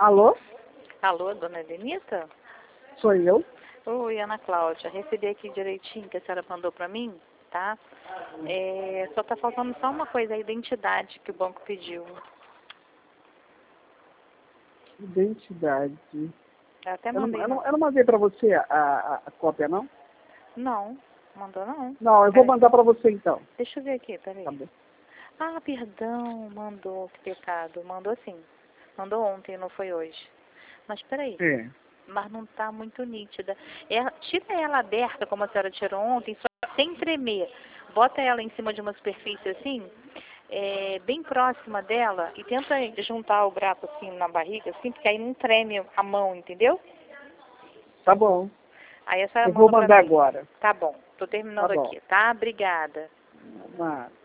Alô? Alô, dona Denita? Sou eu? Oi, Ana Cláudia. Recebi aqui direitinho que a senhora mandou para mim, tá? Só tá faltando só uma coisa, a identidade que o banco pediu. Identidade. Eu até Eu não, mandei eu não, no... eu não mandei para você a cópia, não? Não, mandou não. Não, eu vou mandar para você então. Deixa eu ver aqui, peraí. Tá bom. Ah, perdão, mandou, que pecado. Mandou sim. Mandou ontem, não foi hoje. Mas peraí, É. mas não tá muito nítida. Tira ela aberta, como a senhora tirou ontem, só sem tremer. Bota ela em cima de uma superfície assim, bem próxima dela, e tenta juntar o braço assim na barriga, assim, porque aí não treme a mão, entendeu? Tá bom. Aí a senhora Eu vou manda pra mandar mim. agora. Tá bom, tô Tá terminando bom. aqui, tá? Obrigada. Mas...